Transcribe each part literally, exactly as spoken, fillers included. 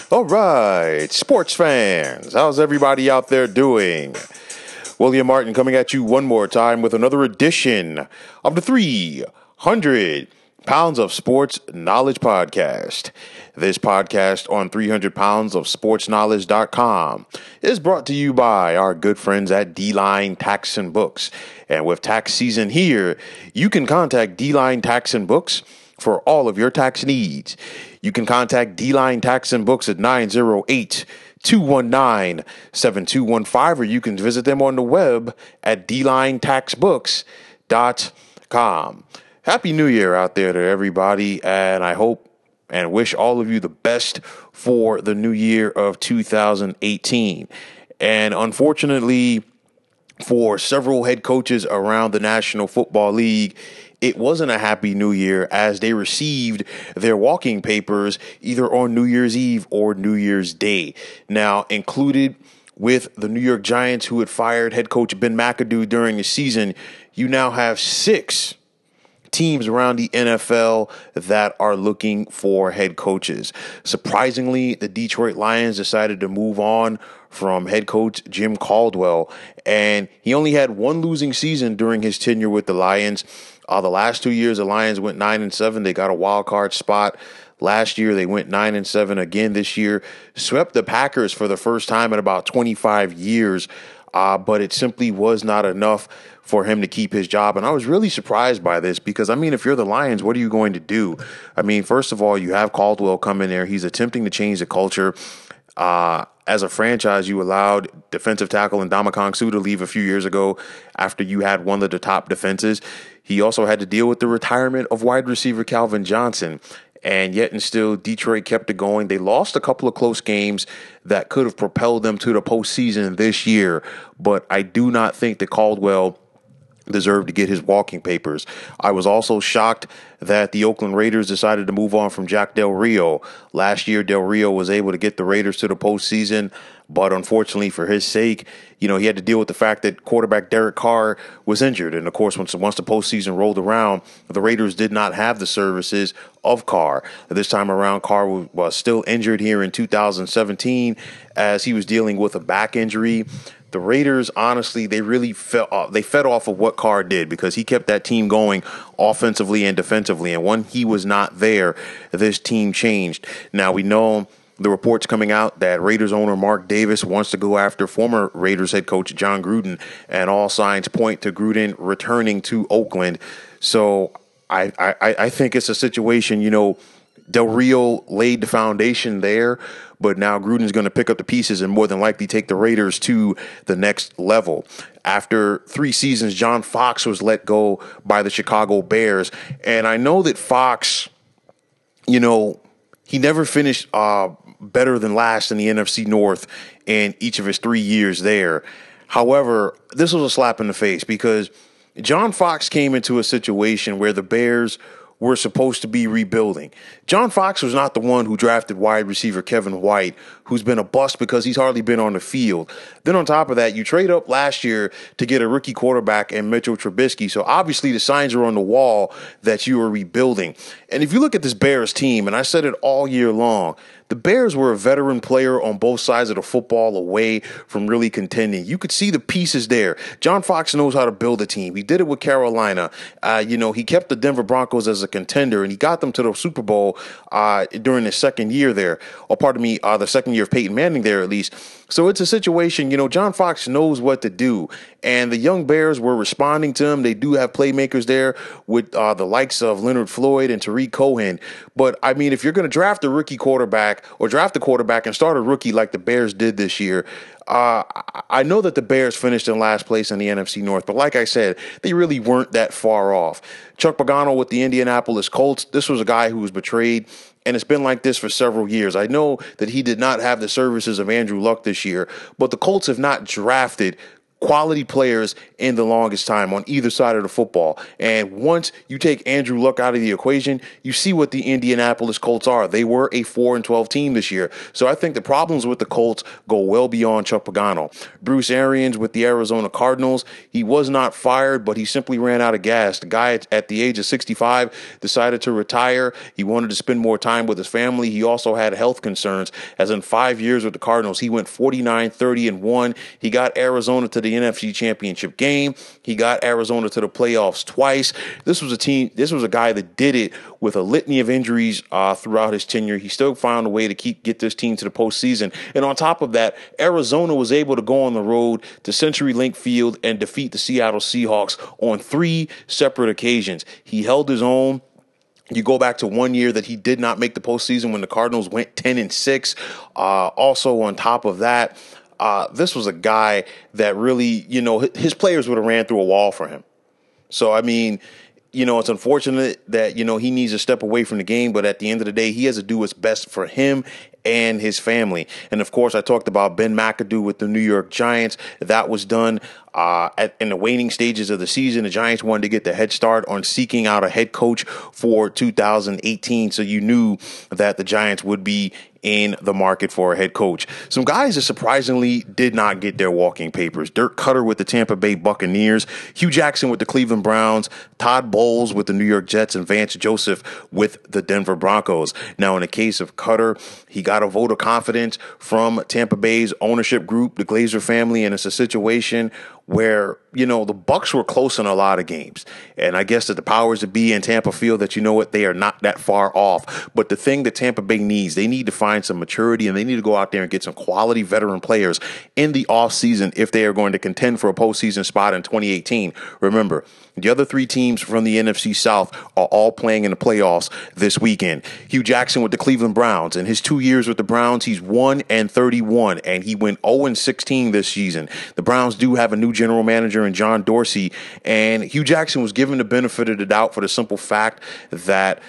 All right, sports fans, how's everybody out there doing? William Martin coming at you one more time with another edition of the three hundred Pounds of Sports Knowledge Podcast. This podcast on three hundred pounds of sports knowledge dot com is brought to you by our good friends at D-Line Tax and Books. And with tax season here, you can contact D-Line Tax and Books for all of your tax needs. You can contact D-Line Tax and Books at nine oh eight, two one nine, seven two one five, or you can visit them on the web at d line tax books dot com. Happy New Year out there to everybody, and I hope and wish all of you the best for the new year of two thousand eighteen. And unfortunately, for several head coaches around the National Football League, it wasn't a happy new year as they received their walking papers either on New Year's Eve or New Year's Day. Now, included with the New York Giants, who had fired head coach Ben McAdoo during the season, you now have six teams around the N F L that are looking for head coaches. Surprisingly, the Detroit Lions decided to move on from head coach Jim Caldwell, and he only had one losing season during his tenure with the Lions. Uh, the last two years, the Lions went nine and seven. They got a wild card spot. Last year, they went nine and seven again this year. Swept the Packers for the first time in about twenty-five years, uh, but it simply was not enough for him to keep his job. And I was really surprised by this because, I mean, if you're the Lions, what are you going to do? I mean, first of all, you have Caldwell come in there. He's attempting to change the culture. Uh, as a franchise, you allowed defensive tackle Ndamukong Suh to leave a few years ago after you had one of the top defenses. He also had to deal with the retirement of wide receiver Calvin Johnson. And yet and still, Detroit kept it going. They lost a couple of close games that could have propelled them to the postseason this year. But I do not think that Caldwell deserved to get his walking papers. I was also shocked that the Oakland Raiders decided to move on from Jack Del Rio. Last year, Del Rio was able to get the Raiders to the postseason, but unfortunately for his sake, you know, he had to deal with the fact that quarterback Derek Carr was injured. And of course, once, once the postseason rolled around, the Raiders did not have the services of Carr. This time around, Carr was, was still injured here in two thousand seventeen as he was dealing with a back injury. The Raiders, honestly, they really fell off. They fed off of what Carr did because he kept that team going offensively and defensively. And when he was not there, this team changed. Now, we know the reports coming out that Raiders owner Mark Davis wants to go after former Raiders head coach John Gruden, and all signs point to Gruden returning to Oakland. So I, I, I think it's a situation, you know, Del Rio laid the foundation there, but now Gruden's going to pick up the pieces and more than likely take the Raiders to the next level. After three seasons, John Fox was let go by the Chicago Bears. And I know that Fox, you know, he never finished uh, better than last in the N F C North in each of his three years there. However, this was a slap in the face because John Fox came into a situation where the Bears were supposed to be rebuilding. John Fox was not the one who drafted wide receiver Kevin White, who's been a bust because he's hardly been on the field. Then on top of that, you trade up last year to get a rookie quarterback in Mitchell Trubisky. So obviously the signs are on the wall that you are rebuilding. And if you look at this Bears team, and I said it all year long, the Bears were a veteran player on both sides of the football away from really contending. You could see the pieces there. John Fox knows how to build a team. He did it with Carolina. Uh, you know, he kept the Denver Broncos as a contender, and he got them to the Super Bowl uh, during his second year there, or pardon me, uh, the second year of Peyton Manning there at least. So it's a situation, you know, John Fox knows what to do, and the young Bears were responding to him. They do have playmakers there with uh, the likes of Leonard Floyd and Tariq Cohen. But, I mean, if you're going to draft a rookie quarterback or draft a quarterback and start a rookie like the Bears did this year, uh, I know that the Bears finished in last place in the N F C North, but like I said, they really weren't that far off. Chuck Pagano with the Indianapolis Colts, this was a guy who was betrayed. And it's been like this for several years. I know that he did not have the services of Andrew Luck this year, but the Colts have not drafted quality players in the longest time on either side of the football. And once you take Andrew Luck out of the equation, you see what the Indianapolis Colts are. They were a four and twelve team this year. So I think the problems with the Colts go well beyond Chuck Pagano. Bruce Arians with the Arizona Cardinals, he was not fired, but he simply ran out of gas. The guy at, at the age of sixty-five decided to retire. He wanted to spend more time with his family. He also had health concerns, as in five years with the Cardinals, he went forty-nine, thirty, and one. He got Arizona to the N F C Championship game. He got Arizona to the playoffs twice. This was a team, this was a guy that did it with a litany of injuries uh, throughout his tenure. He still found a way to keep get this team to the postseason. And on top of that, Arizona was able to go on the road to CenturyLink Field and defeat the Seattle Seahawks on three separate occasions. He held his own. You go back to one year that he did not make the postseason when the Cardinals went ten and six. Uh, also on top of that, Uh, this was a guy that really, you know, his players would have ran through a wall for him. So, I mean, you know, it's unfortunate that, you know, he needs to step away from the game. But at the end of the day, he has to do what's best for him and his family. And, of course, I talked about Ben McAdoo with the New York Giants. That was done uh, at, in the waning stages of the season. The Giants wanted to get the head start on seeking out a head coach for two thousand eighteen. So you knew that the Giants would be in the market for a head coach. Some guys that surprisingly did not get their walking papers. Dirk Cutter with the Tampa Bay Buccaneers, Hugh Jackson with the Cleveland Browns, Todd Bowles with the New York Jets, and Vance Joseph with the Denver Broncos. Now, in the case of Cutter, he got a vote of confidence from Tampa Bay's ownership group, the Glazer family, and it's a situation where, you know, the Bucs were close in a lot of games. And I guess that the powers that be in Tampa feel that, you know what, they are not that far off. But the thing that Tampa Bay needs, they need to find some maturity, and they need to go out there and get some quality veteran players in the offseason if they are going to contend for a postseason spot in twenty eighteen. Remember, the other three teams from the N F C South are all playing in the playoffs this weekend. Hugh Jackson with the Cleveland Browns. In his two years with the Browns, he's one and thirty-one, and he went oh and sixteen this season. The Browns do have a new general manager in John Dorsey, and Hugh Jackson was given the benefit of the doubt for the simple fact that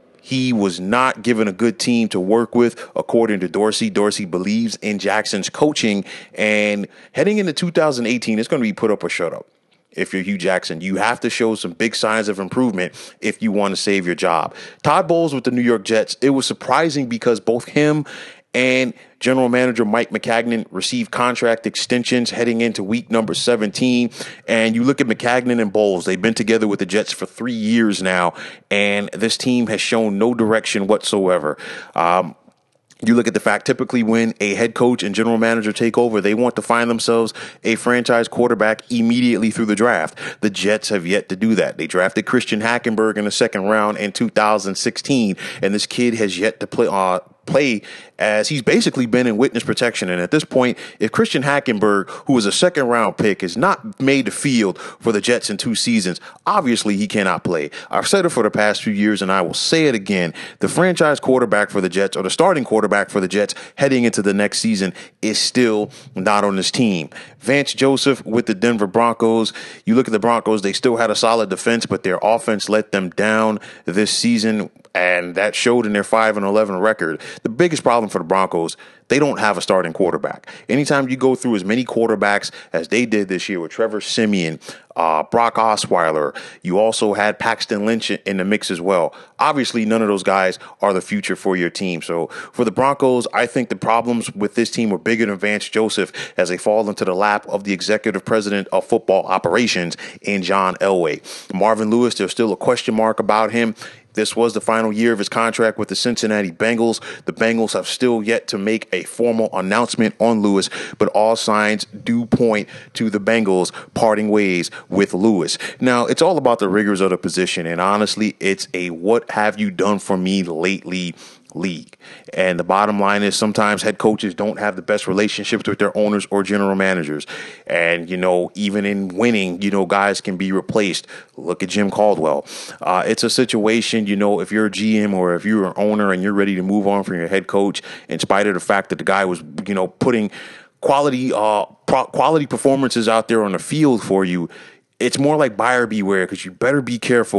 he was not given a good team to work with, according to Dorsey. Dorsey believes in Jackson's coaching, and heading into two thousand eighteen, it's going to be put up or shut up. If you're Hugh Jackson, you have to show some big signs of improvement if you want to save your job. Todd Bowles with the New York Jets, it was surprising because both him and General Manager Mike Maccagnan received contract extensions heading into week number seventeen. And you look at Maccagnan and Bowles, they've been together with the Jets for three years now, and this team has shown no direction whatsoever. Um, You look at the fact, typically when a head coach and general manager take over, they want to find themselves a franchise quarterback immediately through the draft. The Jets have yet to do that. They drafted Christian Hackenberg in the second round in two thousand sixteen, and this kid has yet to play uh, play as he's basically been in witness protection. And at this point, if Christian Hackenberg, who was a second round pick, is not made the field for the Jets in two seasons, obviously he cannot play. I've said it for the past few years, and I will say it again. The franchise quarterback for the Jets, or the starting quarterback for the Jets heading into the next season, is still not on this team. Vance Joseph with the Denver Broncos. You look at the Broncos, they still had a solid defense, but their offense let them down this season, and that showed in their five and eleven record. The biggest problem for the Broncos, they don't have a starting quarterback. Anytime you go through as many quarterbacks as they did this year with Trevor Siemian, uh, Brock Osweiler, you also had Paxton Lynch in the mix as well. Obviously, none of those guys are the future for your team. So for the Broncos, I think the problems with this team were bigger than Vance Joseph as they fall into the lap of the executive president of football operations in John Elway. Marvin Lewis, there's still a question mark about him. This was the final year of his contract with the Cincinnati Bengals. The Bengals have still yet to make a formal announcement on Lewis, but all signs do point to the Bengals parting ways with Lewis. Now, it's all about the rigors of the position, and honestly, it's a what have you done for me lately league. And the bottom line is sometimes head coaches don't have the best relationships with their owners or general managers. And, you know, even in winning, you know, guys can be replaced. Look at Jim Caldwell. Uh, it's a situation, you know, if you're a G M or if you're an owner and you're ready to move on from your head coach, in spite of the fact that the guy was, you know, putting quality, uh, pro- quality performances out there on the field for you, it's more like buyer beware, because you better be careful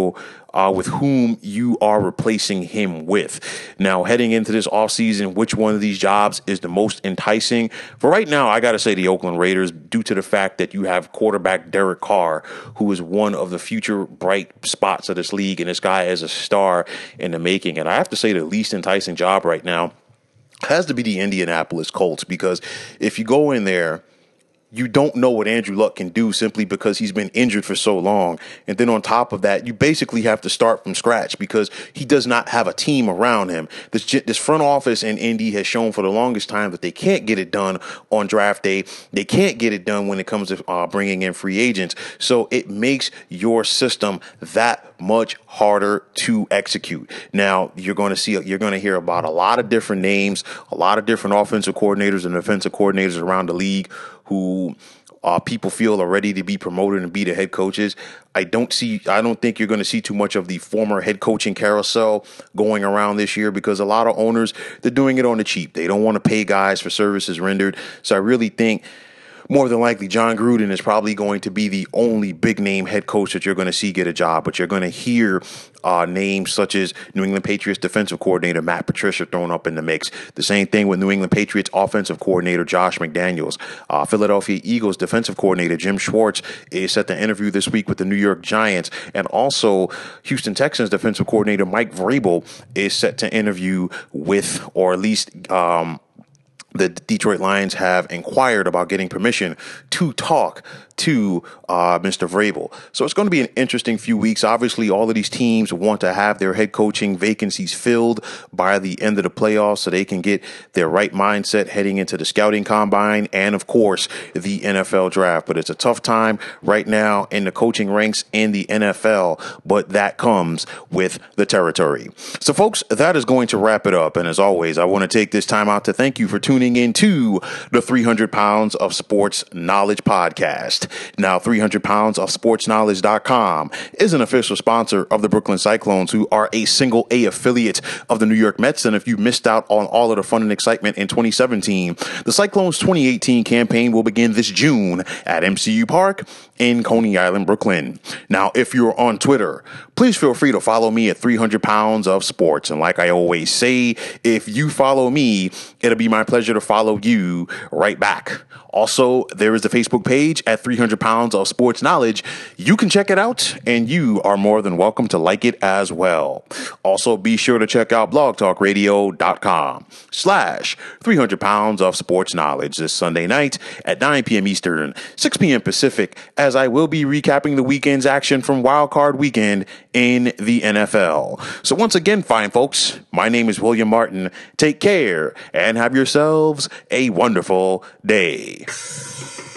uh, with whom you are replacing him with. Now, heading into this offseason, which one of these jobs is the most enticing? For right now, I got to say the Oakland Raiders, due to the fact that you have quarterback Derek Carr, who is one of the future bright spots of this league, and this guy is a star in the making. And I have to say the least enticing job right now has to be the Indianapolis Colts, because if you go in there, you don't know what Andrew Luck can do simply because he's been injured for so long. And then on top of that, you basically have to start from scratch because he does not have a team around him. This, this front office in Indy has shown for the longest time that they can't get it done on draft day. They can't get it done when it comes to uh, bringing in free agents. So it makes your system that much harder to execute. Now, you're going to see, you're going to hear about a lot of different names, a lot of different offensive coordinators and defensive coordinators around the league who uh, people feel are ready to be promoted and be the head coaches. I don't see, I don't think you're going to see too much of the former head coaching carousel going around this year, because a lot of owners, they're doing it on the cheap. They don't want to pay guys for services rendered. So I really think more than likely, John Gruden is probably going to be the only big name head coach that you're going to see get a job. But you're going to hear uh, names such as New England Patriots defensive coordinator Matt Patricia thrown up in the mix. The same thing with New England Patriots offensive coordinator Josh McDaniels. Uh, Philadelphia Eagles defensive coordinator Jim Schwartz is set to interview this week with the New York Giants. And also Houston Texans defensive coordinator Mike Vrabel is set to interview with, or at least um, the Detroit Lions have inquired about getting permission to talk to uh, Mister Vrabel. So it's going to be an interesting few weeks. Obviously, all of these teams want to have their head coaching vacancies filled by the end of the playoffs so they can get their right mindset heading into the scouting combine and, of course, the N F L draft. But it's a tough time right now in the coaching ranks in the N F L, but that comes with the territory. So, folks, that is going to wrap it up. And as always, I want to take this time out to thank you for tuning in to the three hundred pounds of Sports Knowledge podcast. Now, three hundred pounds of sports knowledge dot com is an official sponsor of the Brooklyn Cyclones, who are a single A affiliate of the New York Mets. And if you missed out on all of the fun and excitement in twenty seventeen, the Cyclones twenty eighteen campaign will begin this June at M C U Park in Coney Island, Brooklyn. Now, if you're on Twitter, please feel free to follow me at three hundred pounds of sports. And like I always say, if you follow me, it'll be my pleasure to follow you right back. Also, there is the Facebook page at three hundred pounds of Sports Knowledge. You can check it out, and you are more than welcome to like it as well. Also, be sure to check out blogtalkradio.com slash 300 pounds of sports knowledge this Sunday night at nine p.m. Eastern, six p.m. Pacific, as I will be recapping the weekend's action from Wild Card Weekend in the N F L. So once again, fine folks, my name is William Martin. Take care and have yourselves a wonderful day.